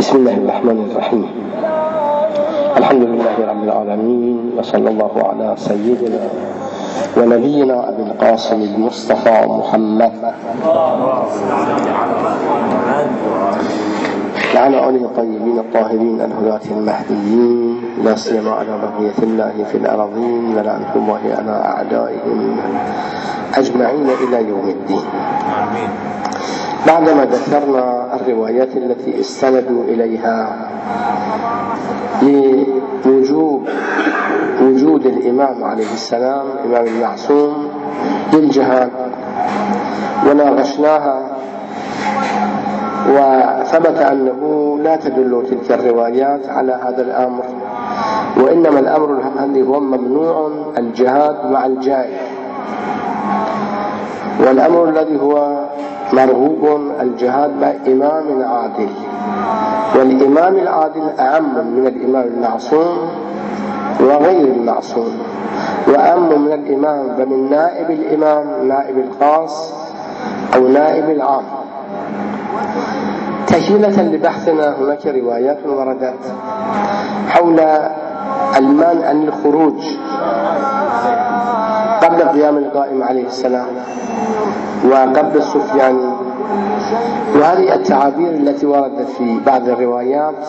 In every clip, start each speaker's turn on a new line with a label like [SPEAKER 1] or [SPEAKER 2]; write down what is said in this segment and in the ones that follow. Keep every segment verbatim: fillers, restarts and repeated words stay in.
[SPEAKER 1] بسم الله الرحمن الرحيم. الحمد لله رب العالمين، وصلى الله على سيدنا ونبينا أبي القاسم المصطفى محمد وعلى آله الطيبين الطاهرين الهداة المهديين، لا سيما على بقية الله في الأراضين، ولعنة الله على أعدائهم أجمعين إلى يوم الدين. بعدما ذكرنا الروايات التي استندوا إليها لوجوب وجود الإمام عليه السلام الإمام المعصوم للجهاد، وناقشناها وثبت أنه لا تدل تلك الروايات على هذا الأمر، وإنما الأمر الذي هو ممنوع الجهاد مع الجائر، والأمر الذي هو مرغوب الجهاد مع إمام عادل، والإمام العادل أعم من الإمام المعصوم وغير المعصوم، وأعم من الإمام فمن نائب الإمام نائب الخاص أو نائب العام. تكملة لبحثنا هناك روايات وردت حول المنع عن الخروج قبل قيام القائم عليه السلام وقبل السفياني، وهذه التعابير التي وردت في بعض الروايات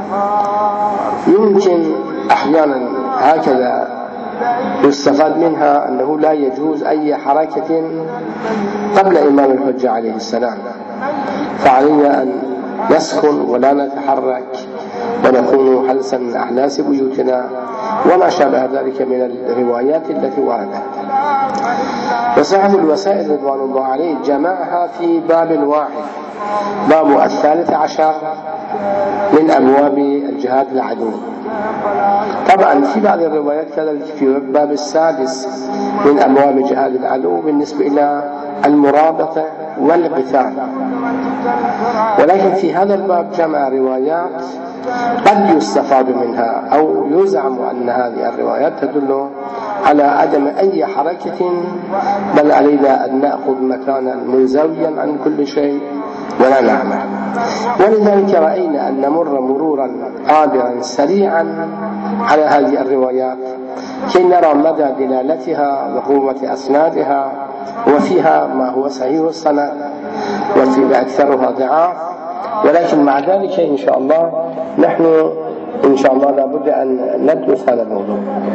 [SPEAKER 1] يمكن أحيانا هكذا يستفاد منها أنه لا يجوز أي حركة قبل إمام الحجة عليه السلام، فعلينا أن نسكن ولا نتحرك ونكون حلسا من أحلاس بيوتنا وما شابه ذلك من الروايات التي وردت. وصاحب الوسائل رضوان الله عليه جمعها في باب واحد، باب الثالث عشر من أبواب الجهاد العدو. طبعا في بعض الروايات كذلك في باب السادس من أبواب جهاد العدو بالنسبة إلى المرابطة والقتال، ولكن في هذا الباب جمع روايات قد يستفاد منها أو يزعم أن هذه الروايات تدل على عدم أي حركة، بل علينا أن نأخذ مكانا منزويا عن كل شيء ولا نعمل. ولذلك رأينا أن نمر مرورا عابرا سريعا على هذه الروايات كي نرى مدى دلالتها وقوة أسنادها، وفيها ما هو صحيح السند وفي أكثرها ضعاف، ولكن مع ذلك إن شاء الله نحن إن شاء الله لابد أن ندرس هذا الموضوع.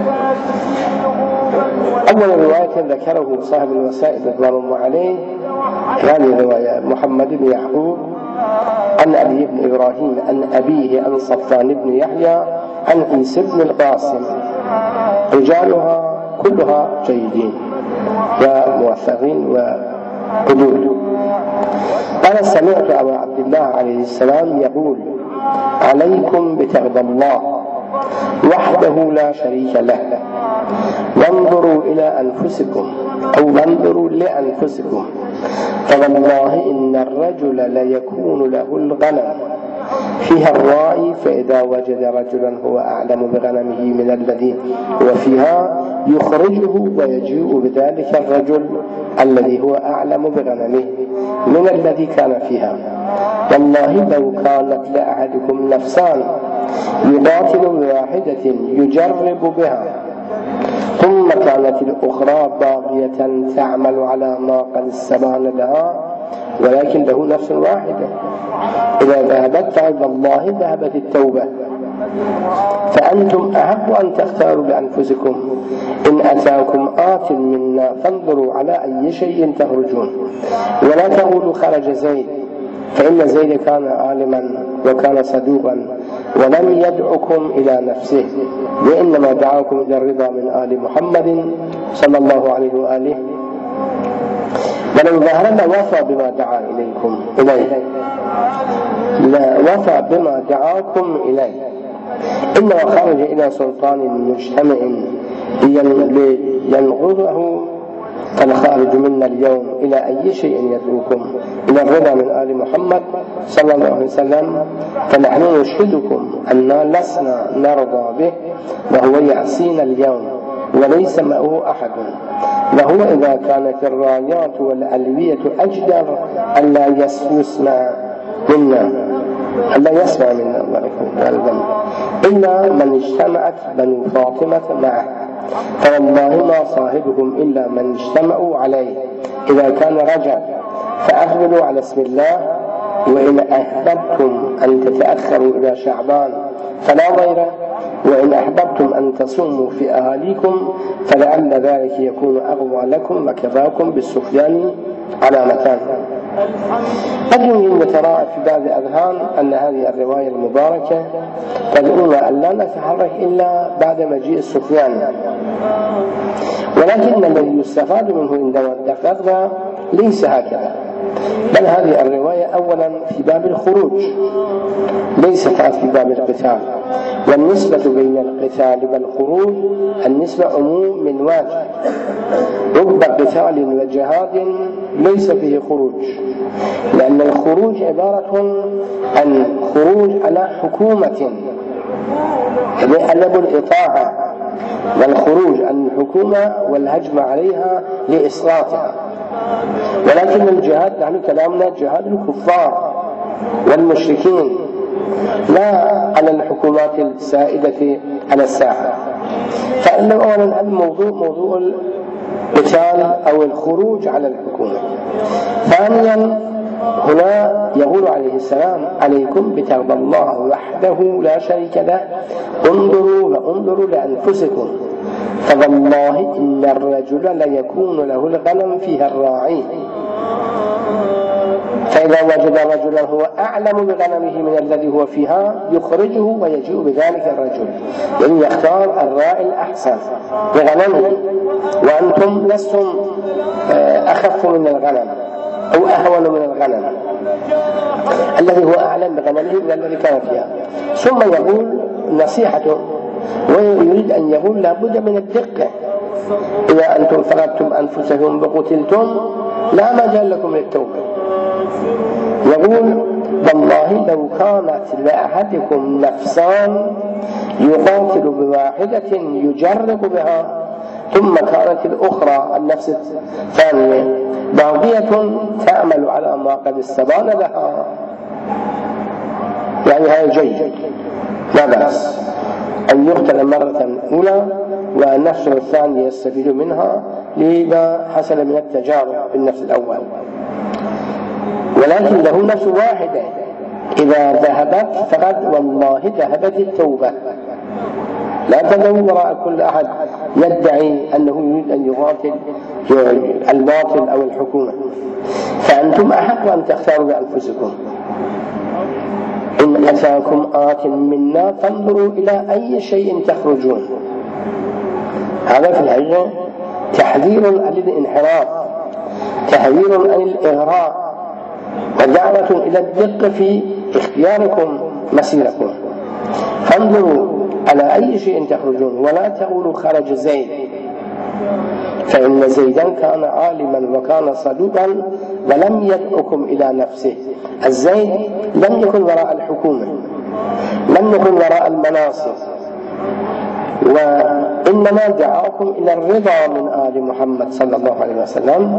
[SPEAKER 1] أول رواية ذكره صاحب الوسائل رضوان الله عليه هذه رواية محمد بن يعقوب عن أبي بن إبراهيم عن أبيه عن صفوان بن يحيى عن عيسى بن القاسم، رجالها كلها جيدين وموثقين وعدول. قال: سمعت أبا عبد الله عليه السلام يقول: عليكم بتقوى الله وحده لا شريك له، وانظروا إلى أنفسكم أو وانظروا لأنفسكم، فوالله إن الرجل ليكون له الغنم فيها الراعي، فإذا وجد رجلا هو أعلم بغنمه من الذي هو فيها يخرجه ويجيء بذلك الرجل الذي هو أعلم بغنمه من الذي كان فيها. والله لو كانت لأحدكم نفسان يقاتل بواحدة يجرب بها، ثم كانت الأخرى باقية تعمل على ما قد استبان لها، ولكن له نفس واحدة، إذا ذهبت فعند الله ذهبت التوبة، فأنتم أحق أن تختاروا لأنفسكم إن أتاكم آت منا فانظروا على أي شيء تخرجون، ولا تقولوا خرج زيد، فإن زيد كان عالما وكان صدوقا ولم يدعكم إلى نفسه، وإنما دعاكم إلى الرضا من آل محمد صلى الله عليه وآله، ولو ظهرنا وفى بما دعا إليكم إليه لا وفى بما دعاكم إليه، إنما خرج إلى سلطان مجتمع لينغضه، فالخارج منا اليوم إلى أي شيء يدعوكم إلى الرضا من آل محمد صلى الله عليه وسلم، فنحن نشهدكم أننا لسنا نرضى به، وهو يعصينا اليوم وليس معه أحد، وهو إذا كانت الرايات والألوية أجدر أن لا يسوسنا منا، ألا يسمع من الذنب إلا من اجتمعت بنو فاطمة معه، فوالله ما صاحبكم إلا من اجتمعوا عليه. إذا كان رجل فأقبلوا على اسم الله، وإن أحببتم أن تتأخروا إلى شعبان فلا ضير، وإن أحببتم أن تصوموا في أهاليكم فلعل ذلك يكون أغوى لكم وكفاكم بالسفيان علامتان. قد يمكن يتراءى في بعض الأذهان أن هذه الرواية المباركة تدعونا أن لا نتحرك إلا بعد مجيء السفيان، ولكن الذي يستفاد منه عندما دققنا ليس هكذا، بل هذه الرواية أولا في باب الخروج ليس فقط في باب القتال، والنسبة بين القتال والخروج النسبة عموم من واجب. رب قتال وجهاد ليس فيه خروج، لأن الخروج عبارة عن خروج على حكومة يجب الإطاعة، والخروج عن الحكومة والهجم عليها لإسقاطها. ولكن الجهاد نحن كلامنا جهاد الكفار والمشركين، لا على الحكومات السائدة على الساحة. فإنه أولا الموضوع موضوع القتال أو الخروج على الحكومة. ثانيا هنا يقول عليه السلام عليكم بتقوى الله وحده لا شريك له، انظروا وانظروا لأنفسكم، فوالله إن الرجل ليكون له الغنم فيها الراعي، فإذا وجد رجلا هو أعلم بغنمه من الذي هو فيها يخرجه ويجيء بذلك الرجل، يعني يختار الراعي الأحسن بغنمه، وأنتم لستم أخف من الغنم أو أهون من الغنم، الذي هو أعلم بغنمه من الذي كان فيها. ثم يقول نصيحته ويريد أن يقول لابد من الدقة، إذا أنتم فقدتم أنفسكم وقتلتم لا مجال لكم للتوبة. يقول والله لو كانت لأحدكم نفسان يقاتل بواحدة يجرب بها، ثم كانت الأخرى النفس الثانية باغية تعمل على ما قد استبان لها، يعني هذا جيد لا بأس أن يقتل مرة أولى والنفس الثانية يستفيد منها لما حصل من التجارب بالنفس الأول. ولكن له نفس واحدة إذا ذهبت فقد والله ذهبت التوبة. لا تدعوا وراء كل أحد يدعي أنه يريد أن يقاتل الباطل أو الحكومة، فأنتم أحق أن تختاروا بأنفسكم. إن أتاكم آت منا فانظروا إلى أي شيء تخرجون. هذا في الحقيقة تحذير عن الانحراف، تحذير عن الإغراء، ودعوة إلى الدقة في اختياركم مسيركم. فانظروا على أي شيء تخرجون، ولا تقولوا خرج زيد، فإن زيدا كان عالما وكان صدوقا ولم يدعكم إلى نفسه. الزيد لم يكن وراء الحكومة، لم يكن وراء المناصب، وإنما دعاكم إلى الرضا من آل محمد صلى الله عليه وسلم،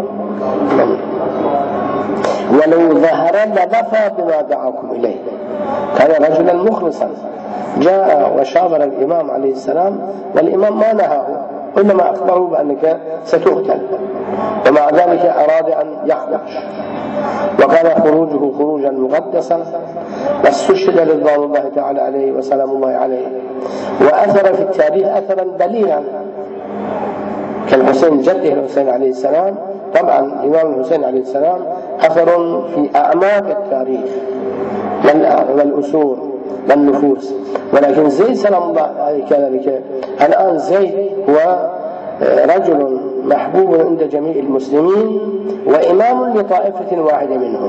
[SPEAKER 1] ولو ظهر لظفى بما دعاكم إليه. كان رجلا مخلصا جاء وشاور الإمام عليه السلام، والإمام ما نهاه إنما أخبره بأنك ستقتل، ومع ذلك أراد أن يخرج، وكان خروجه خروجا مقدسا، واستشهد رضوان الله تعالى عليه وسلام الله عليه، وأثر في التاريخ أثرا بليغا كالحسين جده الحسين عليه السلام. طبعا الإمام الحسين عليه السلام أثر في أعماق التاريخ والأسور والنفوس، ولكن زيد سلام الله عليه كذلك. الآن زيد هو رجل محبوب عند جميع المسلمين وإمام لطائفة واحدة منهم،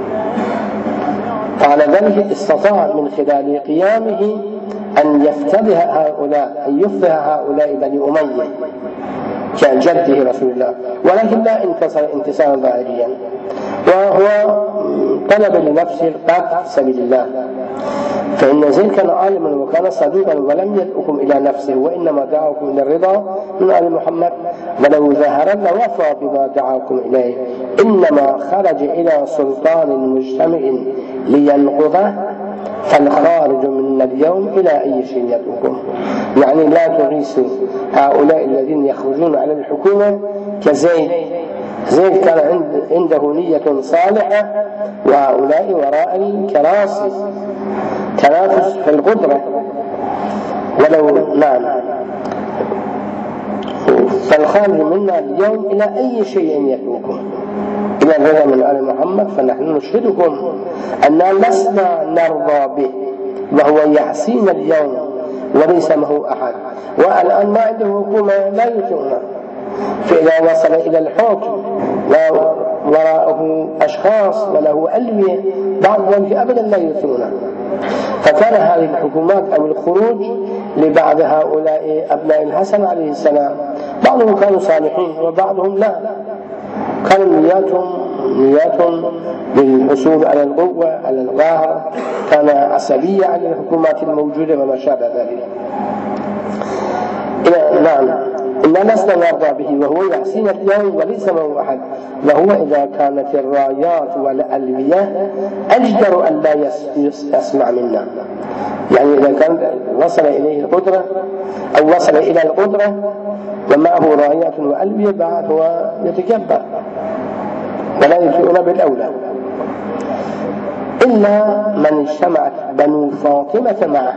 [SPEAKER 1] فعلى ذلك استطاع من خلال قيامه أن يفتضح هؤلاء، أن يفضح هؤلاء بني أمية كان جده رسول الله، ولكن لا انتصر انتصارا ظاهريا، وهو طلب لنفسه القتل في سبيل الله. فإن زيد كان عالما وكان صديقا ولم يدعكم إلى نفسه، وإنما دعاكم إلى الرضا من آل محمد، ولو ظهر لوفى بما دعاكم إليه، إنما خرج إلى سلطان مجتمع لينقضه فالخارج منا اليوم إلى أي شيء يدعوكم، يعني لا تغيثوا هؤلاء الذين يخرجون على الحكومة كزيد. زيد كان عنده نية صالحة، وهؤلاء وراء الكراسي تنافس في القدرة. ولو نعم فالخارج منا اليوم إلى أي شيء يدعوكم إلى الرضا من آل محمد، فنحن نشهدكم أننا لسنا نرضى به وهو يعصينا اليوم وليس معه أحد، والآن ما عنده حكومة لا يطيعنا، فإذا وصل إلى الحكم ووراءه أشخاص وله ألوية بعضهم في أبدا لا يطيعنا. فكان هذه الحكومات أو الخروج لبعض هؤلاء أبناء الحسن عليه السلام، بعضهم كانوا صالحين وبعضهم لا، كانوا نياتهم نيات للحصول على القوة على القهر، كان عصبية على الحكومات الموجودة وما شابه ذلك. نعم إننا لسنا نرضى به وهو يحسين اليوم وليس معه أحد، وهو إذا كانت الرايات والألوية أجدر أن لا يسمع منا، يعني إذا كان وصل إليه القدرة أو وصل إلى القدرة ومعه رايات وألوية بعد هو يتكبر ولا يطيعون بالأولى، إلا من اجتمعت بنو فاطمة معه.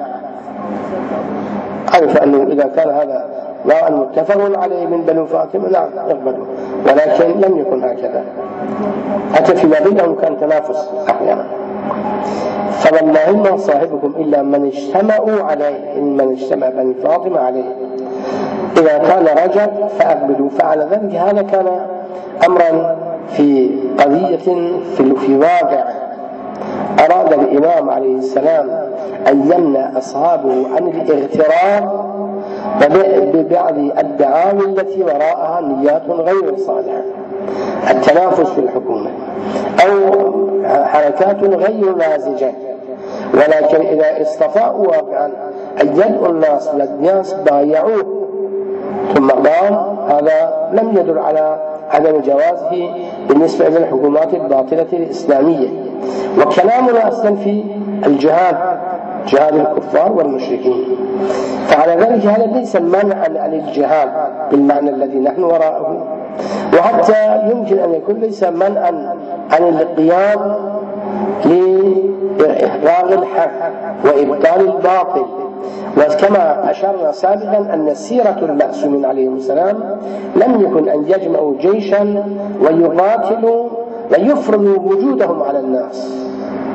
[SPEAKER 1] عرف أنه إذا كان هذا لا متفق عليه من بنو فاطمة نعم يقبله، ولكن لم يكن هكذا، حتى فيما بينهم كان تنافس أحيانا. فوالله ما صاحبكم إلا من اجتمعوا عليه، إن من اجتمع بني فاطمة عليه إذا كان رجل فأقبلوا. فعلى ذلك هذا كان أمرا في قضية في, في واقع أراد الإمام عليه السلام أن يمنع أصحابه عن الاغترار ببعض الدعاوى التي وراءها نيات غير صالحة، التنافس في الحكومة أو حركات غير نازجة، ولكن إذا استطاعوا واقعا أن يدعوا الناس للناس بايعوه ثم قام، هذا لم يدل على عدم جوازه بالنسبة إلى الحكومات الباطلة الإسلامية. وكلامنا أصلا في الجهاد، جهاد الكفار والمشركين، فعلى ذلك هذا ليس منعا عن الجهاد بالمعنى الذي نحن وراءه، وحتى يمكن أن يكون ليس منعا عن القيام لإحقاق الحق وإبطال الباطل. وكما أشرنا سابقا أن سيرة المعصومين عليهم السلام لم يكن أن يجمعوا جيشا ويقاتلوا ويفرضوا وجودهم على الناس،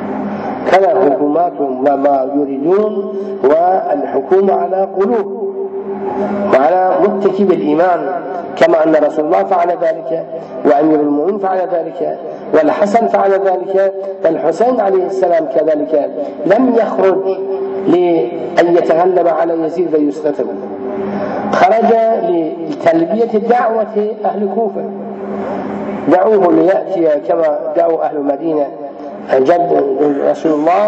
[SPEAKER 1] كان حكوماتهم وما يريدون والحكومة على قلوب وعلى متكب الإيمان، كما أن رسول الله فعل ذلك وأمير المؤمنين فعل ذلك والحسن فعل ذلك والحسين عليه السلام كذلك لم يخرج لأن يتغلب على يزيد فيسقطه، خرج لتلبية دعوة أهل كوفة، دعوه ليأتي كما دعوا أهل المدينة جد رسول الله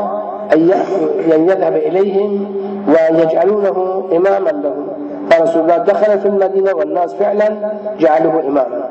[SPEAKER 1] أن يذهب إليهم ويجعلونه إماما لهم، فرسول الله دخل في المدينة والناس فعلا جعلوه إماما.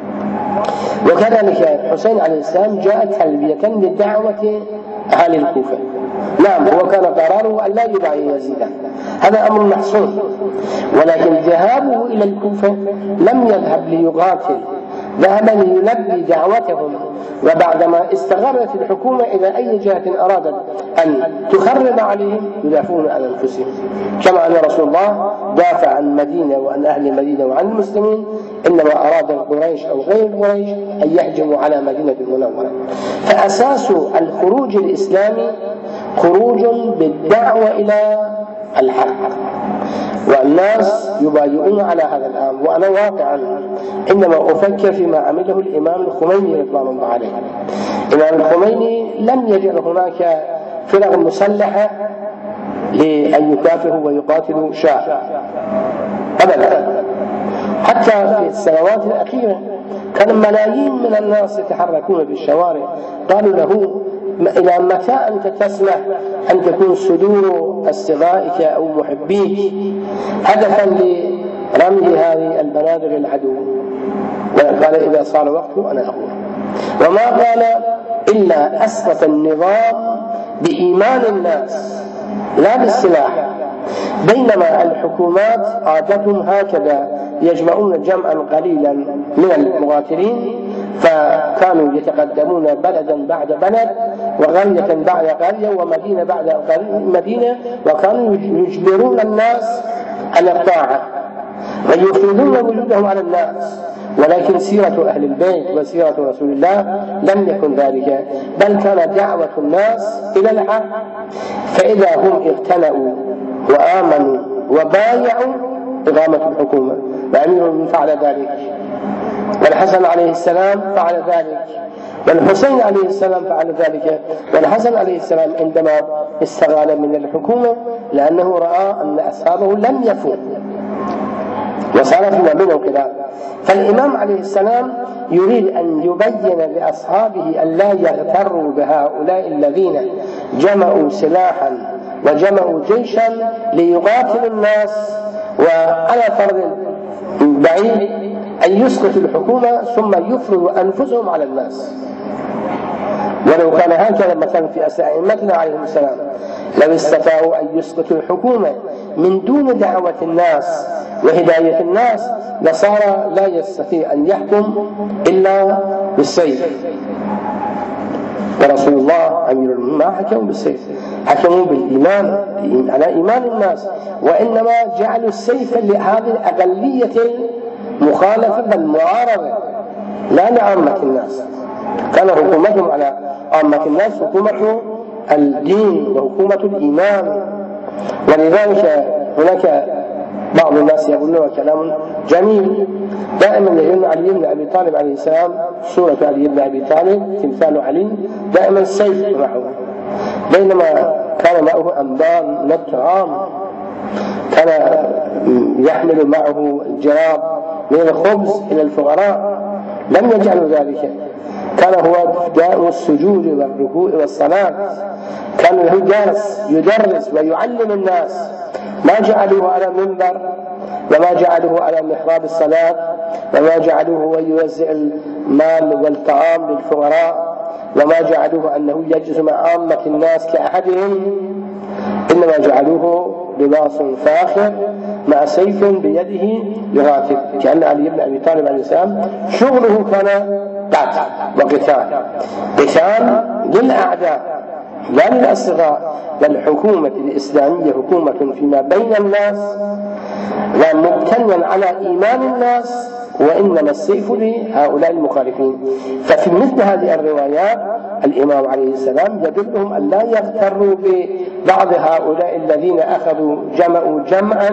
[SPEAKER 1] وكذلك الحسين عليه السلام جاء تلبية لدعوة أهل الكوفة، نعم هو كان قراره أن لا يبايع يزيدا، هذا أمر محسون، ولكن ذهابه إلى الكوفة لم يذهب ليقاتل، ذهب ليلبي دعوتهم، وبعدما استغرت الحكومة إلى أي جهة أرادت أن تخرب عليهم يدافعون عن أنفسهم، كما أن رسول الله دافع عن المدينة وعن أهل المدينة وعن المسلمين، إنما أراد القريش أو غير القريش أن يهجموا على مدينة المنورة. فأساس الخروج الإسلامي خروج بالدعوة إلى الحق، والناس يبايعون على هذا الأمر. وأنا واقعا عندما أفكر فيما عمله الإمام الخميني رضوان الله عليه، الإمام الخميني لم يجعل هناك فرق مسلحة لأن يكافحوا ويقاتلوا شاه أبدا، حتى في السنوات الأخيرة كان ملايين من الناس يتحركون في الشوارع، قالوا له إلى متى أنت تسمح أن تكون صدور أصدقائك أو محبيك هدفا لرمي هذه البنادق العدو؟ قال إذا صار وقته أنا أقول، وما قال إلا أسقط النظام بإيمان الناس لا بالسلاح، بينما الحكومات عادتهم هكذا، يجمعون جمعا قليلا من المقاتلين فكانوا يتقدمون بلدا بعد بلد وقرية بعد قرية ومدينة بعد مدينة، وكانوا يجبرون الناس على الطاعة ويفرضون وجودهم على الناس. ولكن سيرة أهل البيت وسيرة رسول الله لم يكن ذلك، بل كان دعوة الناس إلى الحق، فإذا هم اقتنعوا وآمنوا وبايعوا إقامة الحكومة، وأمير فعل ذلك، والحسن عليه السلام فعل ذلك، والحسين عليه السلام فعل ذلك. والحسن عليه السلام عندما استغال من الحكومة لأنه رأى أن أصحابه لم يفوا وصار فيما بينهم كذا، فالإمام عليه السلام يريد أن يبين لأصحابه أن لا يغتروا بهؤلاء الذين جمعوا سلاحا وجمعوا جيشا ليقاتلوا الناس، وعلى فرض بعيد أن يسقطوا الحكومة ثم يفرضوا أنفسهم على الناس. ولو كان هكذا مثلا في أئمتنا عليهم السلام لو استطاعوا أن يسقطوا الحكومة من دون دعوة الناس وهداية الناس لصار لا يستطيع أن يحكم إلا بالسيف، ورسول الله أمير المؤمنين ما حكموا بالسيف، حكموا بالإيمان على إيمان الناس، وإنما جعلوا السيف لهذه الأقلية المخالفة المعارضة لا لعامة الناس. كان حكومتهم على عامة الناس حكومة الدين وحكومة الإيمان. ولذلك هناك بعض الناس يقولون كلام جميل، دائما يقولون علي بن أبي طالب عليه السلام، سورة علي بن أبي طالب تمثال علي دائما السيف معه، بينما كان معه أنبان من الطعام، كان يحمل معه الجراب من الخبز إلى الفقراء، لم يجعلوا ذلك. كان هو دائم السجود والركوع والصلاة، كان له جالس يدرس ويعلم الناس، ما جعلوه على منبر وما جعلوه على محراب الصلاة وما جعلوه ويوزع المال والطعام للفقراء وما جعلوه أنه يجلس مع عامة الناس كأحدهم، إنما جعلوه لباس فاخر مع سيف بيده يقاتل، كأن علي بن أبي طالب عليه السلام شغله كان قتل وقتال، قتال للأعداء لا للأصدقاء. والحكومة الإسلامية حكومة فيما بين الناس ومبتنيا على إيمان الناس، وإنما السيف لهؤلاء المخالفين. ففي مثل هذه الروايات الإمام عليه السلام يدلهم أن لا يغتروا ببعض هؤلاء الذين أخذوا جمعوا جمعا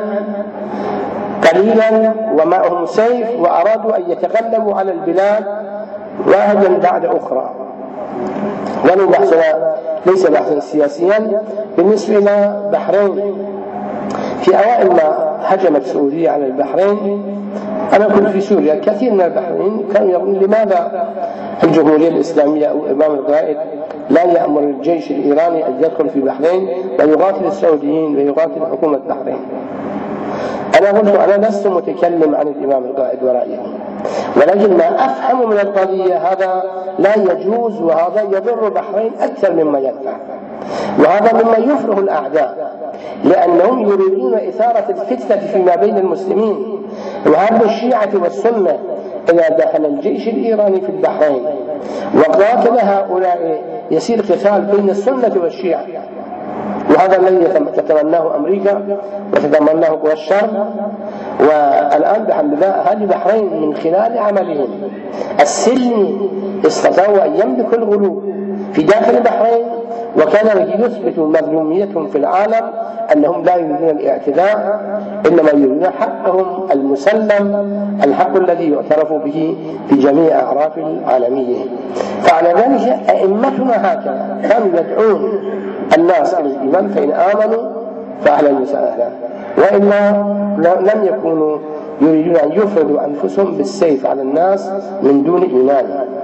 [SPEAKER 1] قليلا ومعهم سيف وأرادوا أن يتغلبوا على البلاد واحدا بعد أخرى. ولو بحثنا ليس بحثا سياسيا. بالنسبة إلى بحرين، في أوائل ما هجمت سعودية على البحرين، أنا كنت في سوريا، كثير من البحرين كانوا يقولون لماذا الجمهورية الإسلامية أو الإمام القائد لا يأمر الجيش الإيراني أن يدخل في بحرين ويقاتل السعوديين ويقاتل حكومة بحرين. أنا قلت أنا لست متكلم عن الإمام القائد ورأيه، ولكن ما أفهم من القضية هذا لا يجوز، وهذا يضر بحرين أكثر مما ينفع، وهذا مما يفرح الأعداء، لأنهم يريدون إثارة الفتنة فيما بين المسلمين. وهذا الشيعة والسنة إذا دخل الجيش الإيراني في البحرين وقاتل هؤلاء يصير قتال بين السنة والشيعة، وهذا الذي تتمناه أمريكا وتتمناه قوى الشر. والآن بحمد الله هذه البحرين من خلال عملهم السلمي استطاعوا أن يملكوا الغلو في داخل البحرين، وكان يثبت مظلوميتهم في العالم أنهم لا يريدون الاعتداء، إنما يريدون حقهم المسلم، الحق الذي يعترف به في جميع أعراف العالمية. فعلى ذلك أئمتنا هكذا كانوا يدعون الناس إلى الإيمان، فإن آمنوا فأهلا وسهلا، وإلا لم يكونوا يريدون أن يفرضوا أنفسهم بالسيف على الناس من دون إيمان.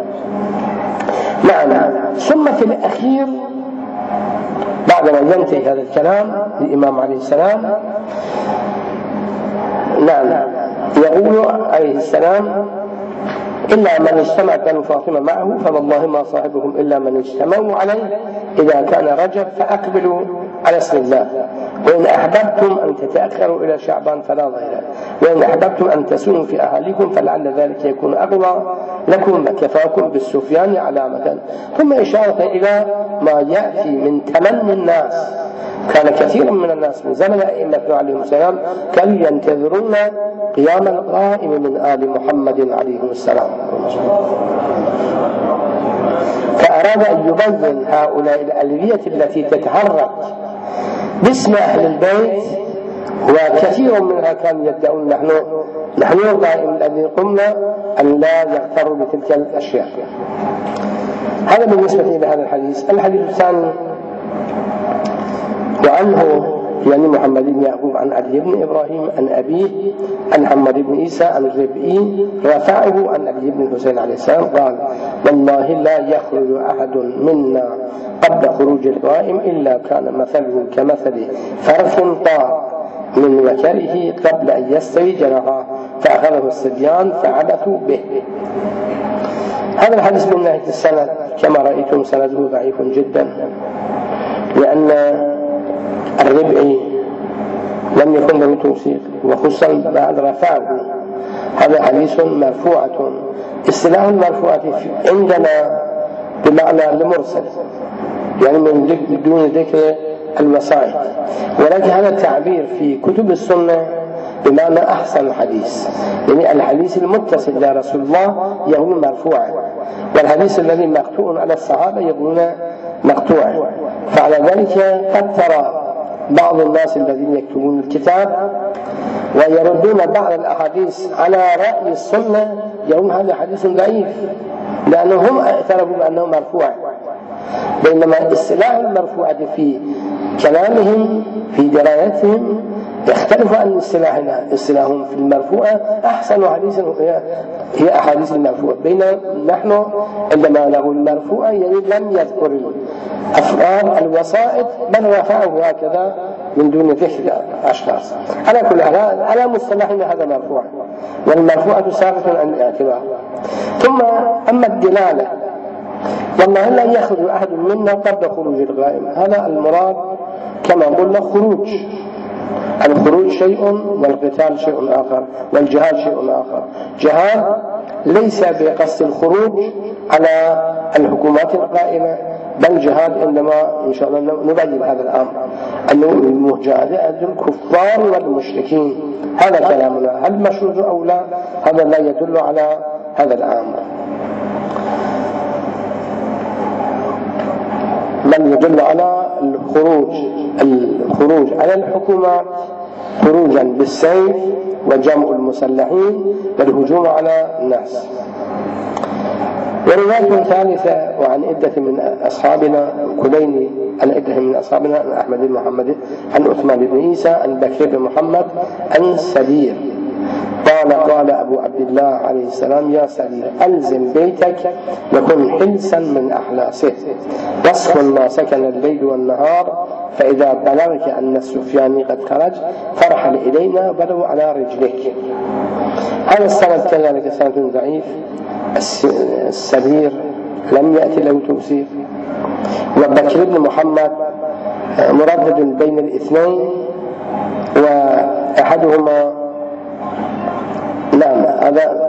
[SPEAKER 1] نعم. ثم في الأخير بعدما ينتهي هذا الكلام للإمام عليه السلام، نعم، يقول عليه السلام إلا من اجتمعت بنو فاطمة معه فوالله ما صاحبكم إلا من اجتمعوا عليه إذا كان رجب فأقبلوا على اسم الله، وإن أحببتم أن تتأخروا إلى شعبان فلا ضير، وإن أحببتم أن تسونوا في أهاليكم فلعل ذلك يكون أغنى لكم وكفاكم بالسفيان علامة. ثم إشارة إلى ما يأتي من تمني الناس. كان كثير من الناس من زمن أئمتنا عليهم السلام كانوا ينتظرون قيام القائم من آل محمد عليهم السلام، فأراد أن يبين هؤلاء الألوية التي تتحرك باسم أهل البيت، وكثير منها كانوا يدعون نحن نحن القائم الذي قمنا أن لا يغتروا بتلك الأشياء. هذا بالنسبة إلى هذا الحديث. الحديث الثاني وعنه يعني محمد بن يعقوب عن علي بن إبراهيم عن أبيه عن محمد بن عيسى عن الربعي رفعه عن علي بن الحسين عليه السلام قال: والله لا يخرج أحد منا قبل خروج القائم إلا كان مثله كمثل فرس طار من وكره قبل أن يستوي جناحه فأخذه الصبيان فعبثوا به. هذا الحديث من ناحية السند كما رأيتم سنده ضعيف جدا، لأن الربعي لم يكن له توثيق، وخصوصا بعد رفعه. هذا حديث مرفوعة. اصطلاح المرفوعة عندنا بمعنى المرسل، يعني من دون ذكر الوسائط، ولكن هذا التعبير في كتب السنة بمعنى أحسن الحديث، يعني الحديث المتصل إلى رسول الله يقول مرفوعا، والحديث الذي مقطوع على الصحابة يقولون مقطوعا. فعلى ذلك قد ترى بعض الناس الذين يكتبون الكتاب ويردون بعض الأحاديث على رأي السنة يقولون هذا حديث ضعيف، لأنهم اعترفوا بأنه مرفوع، بينما اصطلاح المرفوعة في كلامهم في درايتهم يختلف عن اصطلاحنا. اصطلاحهم في المرفوعة أحسن حديث هي أحاديث المرفوعة، بينما نحن عندما نقول مرفوعة يعني لم يذكر الأفراد الوسائط بل رفعه هكذا من دون ذكر أشخاص. على كل حال على مصطلحنا هذا مرفوع، والمرفوعة ساقطة عن الاعتبار. ثم أما الدلالة، والله لا يخرج أحد منا قبل خروج القائم، هذا المراد كما قلنا خروج. الخروج شيء والقتال شيء آخر والجهاد شيء آخر. جهاد ليس بقصد الخروج على الحكومات القائمة، بل جهاد عندما إن شاء الله نبين هذا الأمر أنه المجاهدة الكفار والمشركين. هذا كلامنا، هل مشروع أو لا هذا لا يدل على هذا الأمر، بل يدل على الخروج الخروج على الحكومة خروجا بالسيف وجمع المسلحين والهجوم على الناس. ورواية ثالثة وعن عدة من أصحابنا كليني عن عدة من أصحابنا عن أحمد بن محمد عن عثمان بن عيسى عن بكر بن محمد عن سدير قال: قال أبو عبد الله عليه السلام: يا سدير ألزم بيتك وكن حلسا من أحلاسه، واصف ما سكن الليل والنهار، فإذا بلغك أن السفياني قد خرج فرحل إلينا ولو على رجلك. هذا السند كذلك سند ضعيف. السدير لم يأتي له توثيق، وبكر بن محمد مردد بين الاثنين، وأحدهما نعم هذا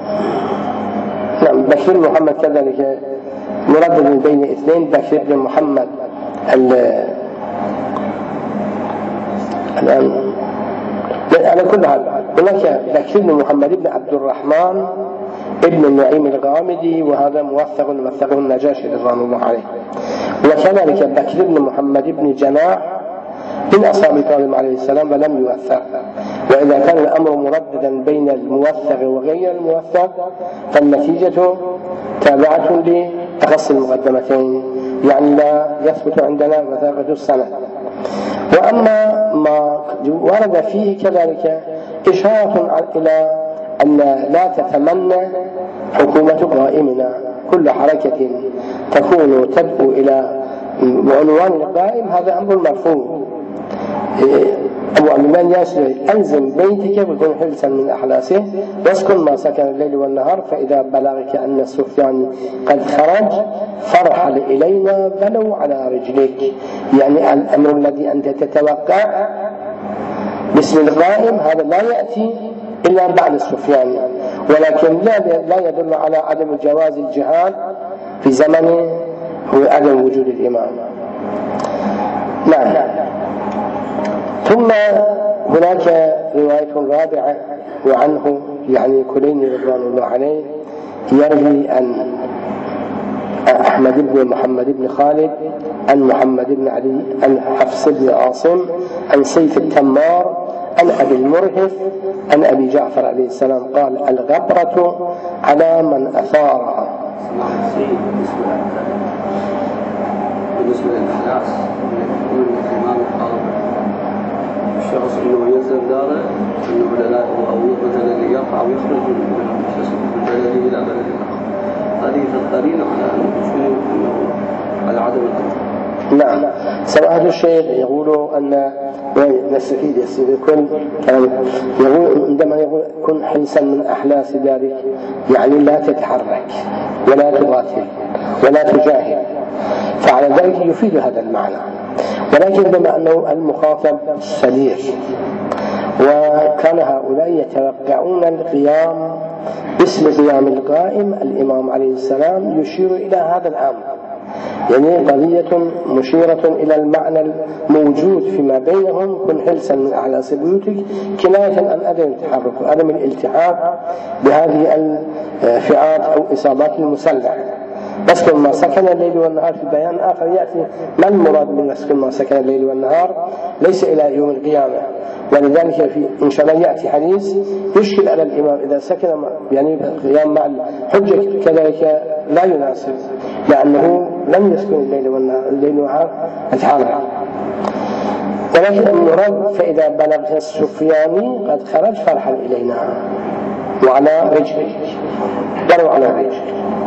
[SPEAKER 1] نعم بكر بن محمد كذلك مردد بين اثنين. بكر بن محمد الآن على كل حال هناك بكر بن محمد بن عبد الرحمن ابن النعيم الغامدي، وهذا موثق وثقه النجاشي رضوان الله عليه. وكذلك بكر بن محمد بن جناح من أصحاب طالب عليه السلام ولم يوثق. وإذا كان الأمر مرددا بين الموثق وغير الموثق فالنتيجة تابعة لأخص المقدمتين، يعني لا يثبت عندنا وثاقة السند. وأما ما ورد فيه كذلك إشارة إلى أن لا تتمنى حكومة قائمنا كل حركة تكون تدعو إلى عنوان القائم، هذا أمر مرفوض. أبو عبد الله ياسر ألزم بيتك وكن حلسا من أحلاسه واسكن ما سكن الليل والنهار، فإذا بلغك أن السفياني قد خرج فارحل إلينا بلو على رجليك. يعني الأمر الذي أنت تتوقع باسم الغائم هذا لا يأتي إلا بعد السفياني، ولكن لا يدل على عدم جواز الجهاد في زمنه هو عدم وجود الإمام. نعم. ثم هناك رواية رابعة وعنه يعني كليني رضوان الله عليه يروي أن أحمد بن محمد بن خالد عن محمد بن علي عن حفص بن عاصم عن سيف التمار عن أبي المرهف عن أبي جعفر عليه السلام قال: الغبرة على من أثارها.
[SPEAKER 2] بالنسبة للأحداث يقول الإمام الحاضر الشخص إنه ينزل داره إنه لا أو مثلا يقع ويخرج من بلده إلى بلد آخر، هذه القرينة على أنه على عدم الأمر.
[SPEAKER 1] نعم. سماحة الشيخ يقول أن نستفيد يكون يقول عندما يقول كن حريصا من أحلاس ذلك يعني لا تتحرك ولا تقاتل ولا تجاهد، فعلى ذلك يفيد هذا المعنى. ولكن بما أنه المخاطب سريع وكان هؤلاء يتوقعون القيام باسم قيام القائم، الإمام عليه السلام يشير إلى هذا الأمر، يعني قضية مشيرة إلى المعنى الموجود فيما بينهم: كن حلسا من أحلاس بيوتك، كناية عن عدم التحرك وعدم الالتحاق بهذه الفئات أو إصابات المسلحة. نسكن ما سكن الليل والنهار في بيان آخر يأتي ما المراد من نسكن ما سكن الليل والنهار ليس إلى يوم القيامة، ولذلك في إن شاء الله يأتي حديث يشكل على الإمام إذا سكن يعني القيام مع الحجة كذلك لا يناسب، لأنه لم يسكن الليل والنهار، الليل والنهار أتحرك. ولكن المراد: فإذا بلغ السفياني قد خرج فارحل إلينا وعلى رجلك، ولو على رجلك.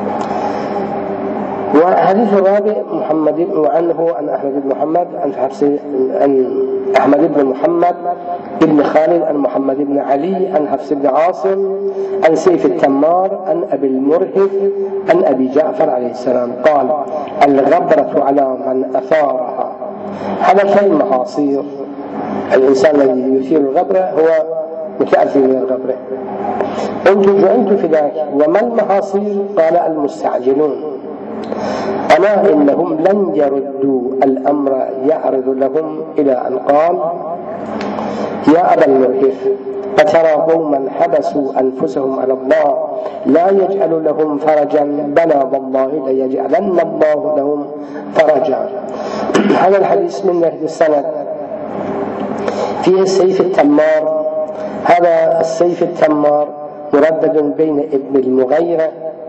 [SPEAKER 1] وحديث الرابع محمد وعنه عن أحمد بن محمد عن حفص عن أحمد بن محمد بن خالد عن محمد بن علي عن حفص بن عاصم عن سيف التمار عن أبي المرهف عن أبي جعفر عليه السلام قال: الغبرة على من أثارها. هذا شيء محاصير، الإنسان الذي يثير الغبرة هو متأثر من الغبرة. قلت جعلت في ذلك وما المحاصير؟ قال: المستعجلون، أما إنهم لن يردوا الأمر يعرض لهم إلى أن قال: يا أبا المرهف أترى قوما حبسوا أنفسهم على الله لا يجعل لهم فرجا، بلى والله ليجعلن الله لهم فرجا. هذا الحديث من نهج السند فيه السيف التمار. هذا السيف التمار مردد بين ابن المغيرة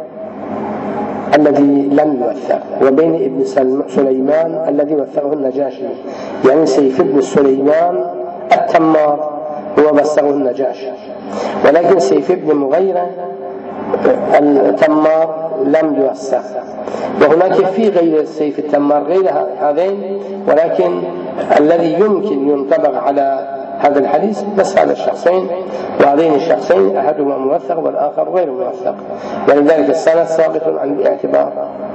[SPEAKER 1] الذي لم يوثق وبين ابن سليمان الذي وثقه النجاشي، يعني سيف ابن سليمان التمار هو وثقه النجاشي، ولكن سيف ابن مغيرة التمار لم يوثق. وهناك في غير سيف التمار غير هذين، ولكن الذي يمكن ينطبق على هذا الحديث بس هذا الشخصين، وهذين الشخصين أحدهما موثق والآخر غير موثق، ولذلك السند ساقط عن الاعتبار.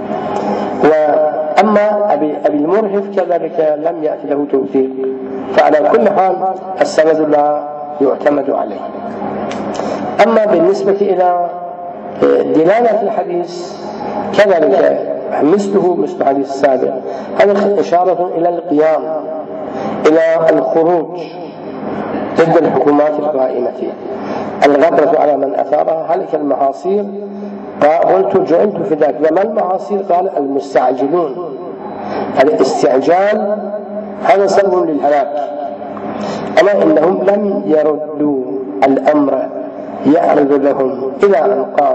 [SPEAKER 1] وأما أبي, أبي المرهف كذلك لم يأتي له توثيق، فعلى كل حال السند لا يعتمد عليه. أما بالنسبة إلى دلالة الحديث كذلك مثله مثل الحديث السابق، هذا إشارة إلى القيام، إلى الخروج ضد الحكومات القائمة. الغبرة على من أثارها هلك المعاصير. قلت جعلت في ذلك وما المعاصير؟ قال: المستعجلون. الاستعجال هذا سبب للهلاك، أما إنهم لم يردوا الأمر يعرض لهم إلى أن قال: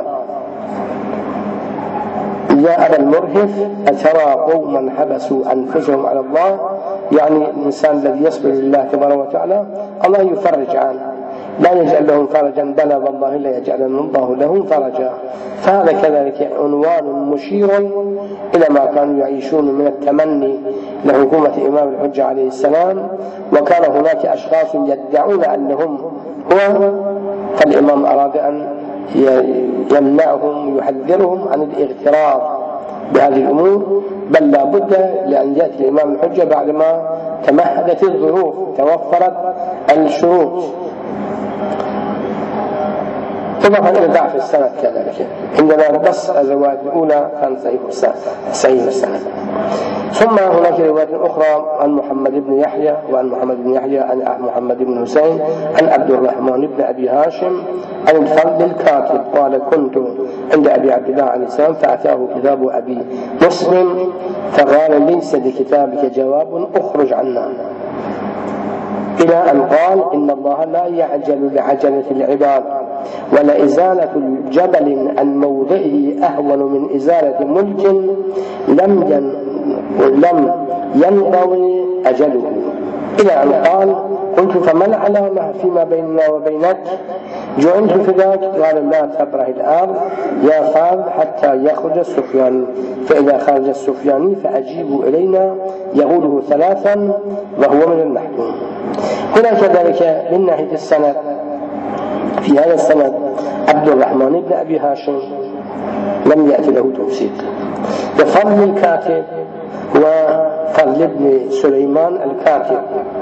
[SPEAKER 1] يا أبا المرهف أترى قوما حبسوا أنفسهم على الله، يعني الإنسان الذي يصبر لله تبارك وتعالى الله يفرج عنه، لا يجعل لهم فرجا، بلى والله لا يجعلن الله لهم فرجا. فهذا كذلك عنوان مشير إلى ما كانوا يعيشون من التمني لحكومة إمام الحجة عليه السلام. وكان هناك أشخاص يدعون أنهم هو، فالإمام أراد أن يمنعهم ويحذرهم عن الاغترار بهذه الأمور، بل لا بد لأن يأتي الإمام الحجة بعدما تمهدت الظروف توفرت الشروط. طبعا إلى ضعف السند كذلك، عندما بس الرواية الأولى كان صحيح السند. ثم هناك رواية أخرى عن محمد بن يحيى وعن محمد بن يحيى عن محمد بن حسين عن عبد الرحمن بن أبي هاشم عن الفضل الكاتب قال: كنت عند أبي عبد الله عليه السلام فأتاه كتاب أبي مسلم فقال: ليس لكتابك جواب اخرج عنا، إلى أن قال: إن الله لا يعجل لعجلة العباد، ولإزالة الجبل عن موضعه أهون من إزالة ملك لم لم ينقضي أجله، إلى أن قال: قلت: فما العلامة فيما بيننا وبينك؟ جعلت فداك. قال: لا تبره الأرض يا فاض حتى يخرج السفياني، فإذا خرج السفياني فأجيبوا إلينا، يقوله ثلاثا وهو من المحكوم. هنا كذلك من ناحية السند، في هذا السند عبد الرحمن بن أبي هاشم لم يأتي له توثيق، وفضل الكاتب وفضل بن سليمان الكاتب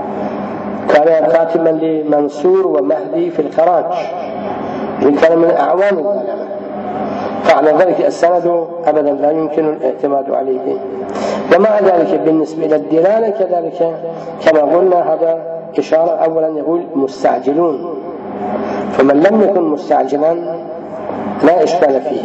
[SPEAKER 1] كان كاتبا لمنصور ومهدي في الخراج، كان من أعوان العلماء، فعلى ذلك السند أبدا لا يمكن الاعتماد عليه. ومع ذلك بالنسبة إلى الدلالة كذلك كما قلنا هذا إشارة، أولا يقول مستعجلون، فمن لم يكن مستعجلا لا إشكال فيه.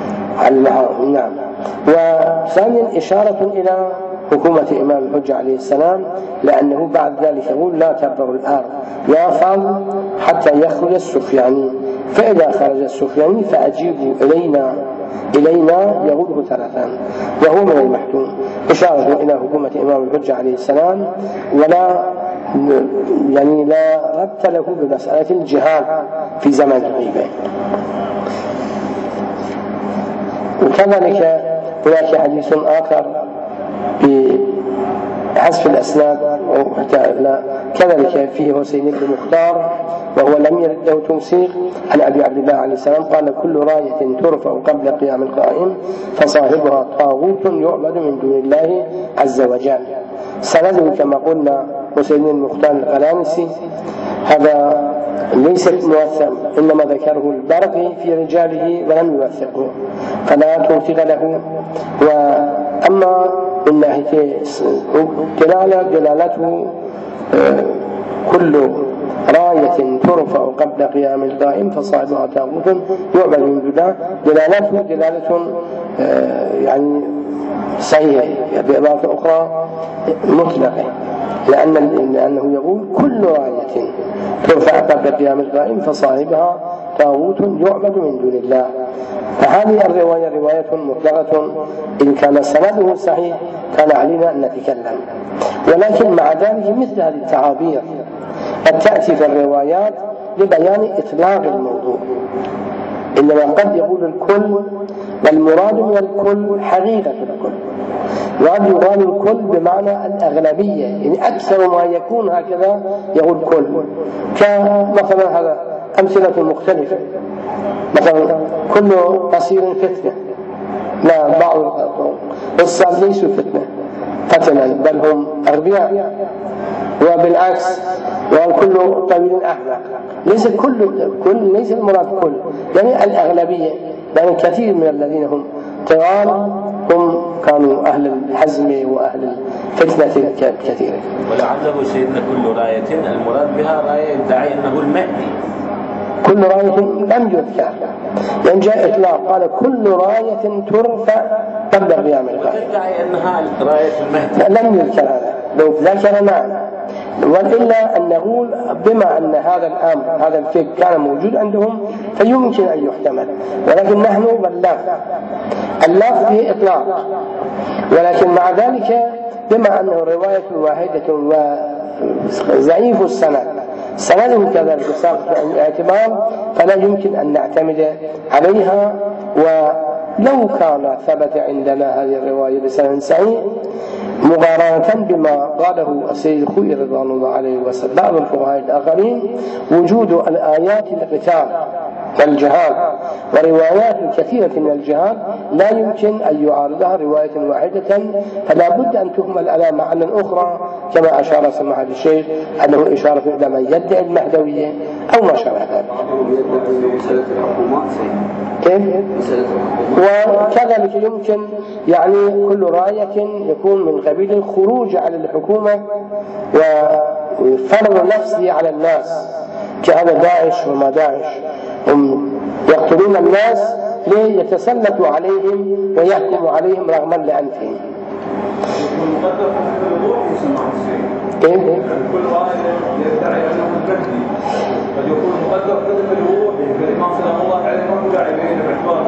[SPEAKER 1] نعم. وثانيا إشارة إلى حكومة إمام الحجة عليه السلام، لأنه بعد ذلك يقول: لا تبر الأرض يا فضل حتى يخرج السفياني، فإذا خرج السفياني فأجيبوا إلينا إلينا يقوله ثلاثا وهو من المحكوم، إشارة إلى حكومة إمام الحجة عليه السلام، ولا يعني لا ربط له بمسألة الجهاد في زمن الغيبة. وكذلك هناك حديث آخر بحذف الأسناد كذلك فيه حسين بن مختار وهو لم يرد له توثيق عن أبي عبد الله عليه السلام قال: كل راية ترفع قبل قيام القائم فصاحبها طاغوت يعبد من دون الله عز وجل. سنده كما قلنا حسين المختار الغلانسي، هذا ليست موثق، إنما ذكره البرقي في رجاله ولم يوثقه فلا توثق له. وأما من ناحية دلالة دلالته كل راية ترفع قبل قيام القائم فصاحبها طاغوت يعبد من دون الله، دلالته دلالة يعني صحيحة بعبارة أخرى مطلقة، لأن لأنه يقول: كل راية ترفع قبل قيام القائم فصاحبها طاغوت يعبد من دون الله. فهذه الرواية رواية مطلقة، إن كان سنده صحيح كان علينا أن نتكلم، ولكن مع ذلك مثل هذه التعابير قد تأتي في الروايات لبيان إطلاق الموضوع، إنما قد يقول الكل والمراد من الكل حقيقة الكل، وقد يقال الكل بمعنى الأغلبية، يعني أكثر ما يكون هكذا يقول كل، كمثلا هذا أمثلة مختلفة، مثلا كل قصير فتنة، لا بعض الصاد ليسوا فتنة فتنا بل هم أغبياء، وبالعكس والكل طويل أحمق، ليس كل كل ليس المراد كل، يعني الأغلبية، يعني كثير من الذين هم طوال هم كانوا أهل الحزم وأهل الفتنة كثيرة.
[SPEAKER 3] ولعله سيدنا كل راية المراد بها راية يدعي أنه المهدي،
[SPEAKER 1] كل راية لم يذكر، يعني جاء إطلاق قال: كل راية ترفع قبل قيام القائم،
[SPEAKER 3] وتدعي أنها راية المهدي،
[SPEAKER 1] لم يذكر هذا، لو ذكر نعم، وإلا أن نقول بما أن هذا الأمر هذا الفكر كان موجود عندهم فيمكن أن يحتمل، ولكن نحن باللفظ اللفظ فيه إطلاق، ولكن مع ذلك بما أنه رواية واحدة وضعيف السند سنده كذلك ساقط الاعتبار، فلا يمكن أن نعتمد عليها. ولو كان ثبت عندنا هذه الرواية بسند صحيح مقارنة بما قاله السيد الخوئي رضوان الله عليه وبعض الفقهاء الآخرين، وجود الآيات القتال والجهاد وروايات كثيرة من الجهاد لا يمكن أن يعارضها رواية واحدة، فلا بد أن تهمل على معنى أخرى، كما أشار سماحة الشيخ أنه إشارة إلى من يدعي المهدوية أو ما شابه ذلك. كيف؟ وكذلك يمكن يعني كل راية يكون من قبيل الخروج على الحكومة وفرض نفسه على الناس، كهذا داعش وما داعش، هم يقتلون الناس ليتسلطوا عليهم ويحكموا عليهم رغما لأنفهم. كيف؟
[SPEAKER 4] كل واحد يدعي أنه مهدي قد يكون مقدر كذب الوضوح الإمام سلام الله عليه ما داعي بين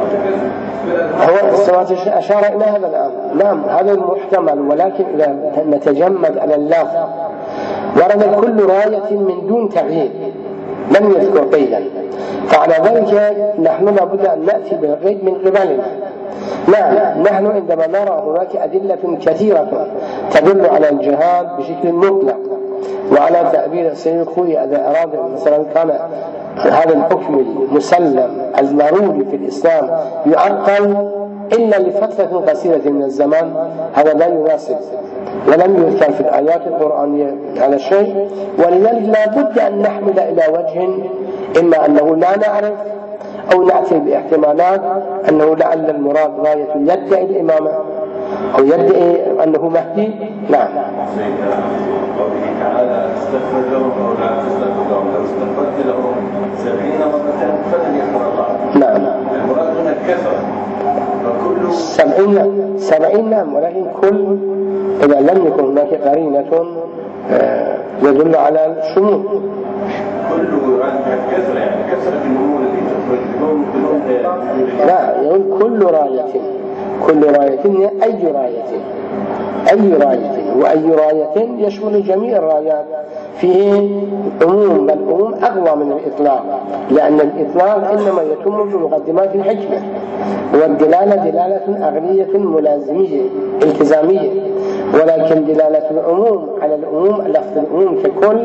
[SPEAKER 1] هو السماعة أشار إلى هذا الآن. نعم هذا المحتمل، ولكن إذا نتجمد على اللفظ ورد كل راية من دون تغيير لم يذكر قيدا، فعلى ذلك نحن لابد أن نأتي بالقيد من قبلنا. نعم نحن عندما نرى هناك أدلة كثيرة تدل على الجهاد بشكل مطلق وعلى تعبير السيد الخوئي إذا أراد مثلا كان هذا الحكم المسلم المعروف في الإسلام يعقل إلا لفترة قصيرة من الزمان، هذا لا يناسب ولم يذكر في الآيات القرآنية على الشيء، ولذلك لا بد أن نحمل إلى وجه إما أنه لا نعرف أو نأتي باحتمالات أنه لعل المراد غاية يدعي الإمامة أو يدعي أنه مهدي. نعم
[SPEAKER 4] قوله تعالى استغفر لهم أو لا تستغفر لهم لو استغفرت لهم سبعين مرة فلن يحرق.
[SPEAKER 1] نعم
[SPEAKER 4] المراد هنا الكثرة فكل
[SPEAKER 1] سبعين سبعين نعم، ولكن كل إذا لم يكن هناك قرينة يدل على الشمول.
[SPEAKER 4] كل كثرة يعني كثرة الأمور التي تخرجهم بدون
[SPEAKER 1] لا يقول كل راية، كل راية أي راية، أي راية، وأي راية يشمل جميع الرايات، فيه عموم، بل عموم أقوى من الإطلاق، لأن الإطلاق إنما يتم بمقدمات الحكمة، والدلالة دلالة أغلية ملازمية التزامية، ولكن دلالة العموم على العموم لفظ العموم ككل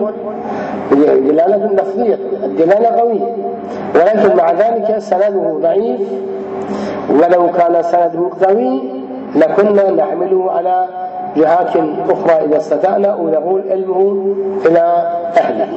[SPEAKER 1] دلالة لفظية، الدلالة قوية، ولكن مع ذلك سنده ضعيف، ولو كان سنده قوي لكنا نحمله على جهات أخرى إذا استطعنا ونقول علمه إلى أهله.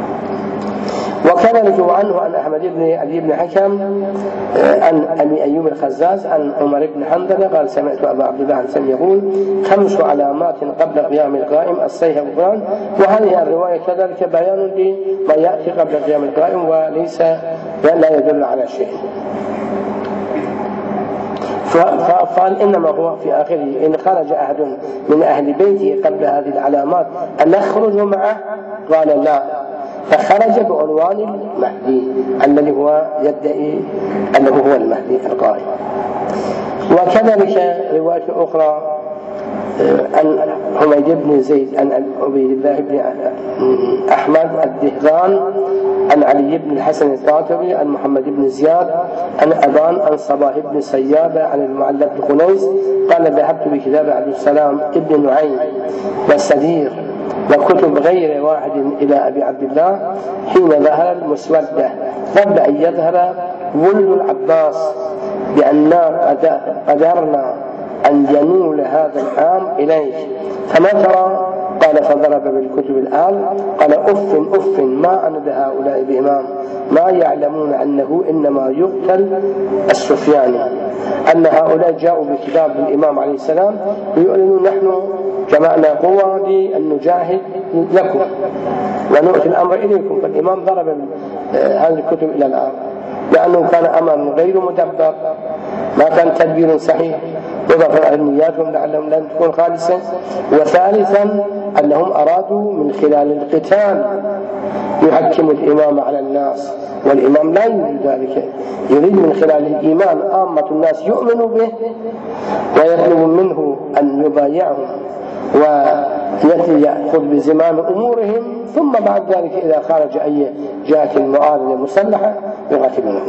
[SPEAKER 1] وكان يروى عنه عن أحمد بن علي بن حكم عن أبي أيوب الخزاز عن عمر بن حنظلة قال سمعت أبا عبد الله الحسن يقول خمس علامات قبل قيام القائم الصيح والقرآن، وهذه الرواية كذلك بيان لما يأتي قبل قيام القائم وليس لا يدل على شيء. فقال إنما هو في آخره إن خرج أحد من أهل بيته قبل هذه العلامات أن نخرج معه؟ قال لا، فخرج بعنوان المهدي الذي هو يدعي أنه هو المهدي القائم. وكذلك رواية أخرى عن حميد بن زيد عن عبيد الله بن أحمد الدهقان عن علي بن الحسن الطاطري عن محمد بن زياد عن أبان عن صباح بن سيابة عن المعلى بن خنيس قال ذهبت بكتاب عبد السلام ابن نعيم والسدير وكتب غير واحد إلى أبي عبد الله حين ظهر المسودة قبل أن يظهر ولد العباس بأننا قدرنا أن ينول هذا العام إليه، فما ترى؟ قال فضرب بالكتب الآن قال أف أف ما أنا لهؤلاء بإمام ما يعلمون أنه إنما يقتل السفياني، أن هؤلاء جاءوا بكتاب الإمام عليه السلام ويقولون نحن جمعنا قوة لأن نجاهد لكم ونؤتي الأمر إليكم، فالإمام ضرب هذه الكتب إلى الآن لأنه كان أمر غير مدبر، ما كان تدبير صحيح، وضعوا على نياتهم لعلهم لن تكون خالصة. وثالثا أنهم أرادوا من خلال القتال يحكموا الإمام على الناس، والإمام لا يريد ذلك، يريد من خلال الإيمان عامة الناس يؤمنوا به ويطلب منه أن يبايعهم التي يأخذ بزمام أمورهم، ثم بعد ذلك إذا خرج أي جهة معارضة مسلحة يقاتلونه.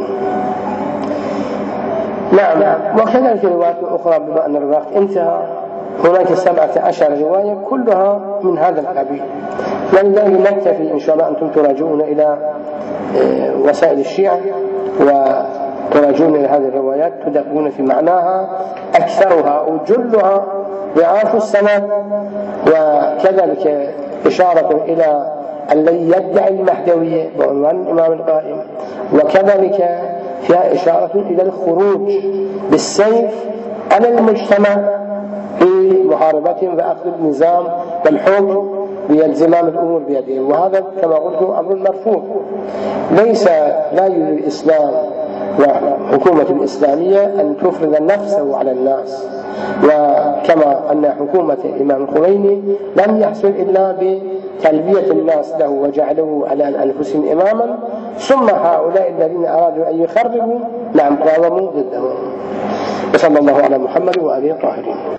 [SPEAKER 1] نعم. وكذلك روايات أخرى بما أن الوقت انتهى، هناك سبعة عشر رواية كلها من هذا القبيل، ولذلك نكتفي إن شاء الله. أنتم تراجعون إلى وسائل الشيعة وتراجعون إلى هذه الروايات، تدقون في معناها، أكثرها وجلها ضعاف السند. وكذلك إشارة إلى الذي يدعي المهدوية بعنوان الإمام القائم، وكذلك فيها إشارة إلى الخروج بالسيف على المجتمع في محاربتهم وأخذ النظام والحكم بيد زمام الأمور بيدهم. وهذا كما قلت أمر مرفوض. ليس لا يريد الإسلام وحكومة الإسلامية أن تفرض نفسه على الناس، وكما أن حكومة الإمام الخميني لم يحصل إلا بتلبية الناس له وجعله على أنفسهم إماما، ثم هؤلاء الذين أرادوا أن يخربوا نعم قاوموا ضدهم. وصلى الله على محمد وآله الطاهرين.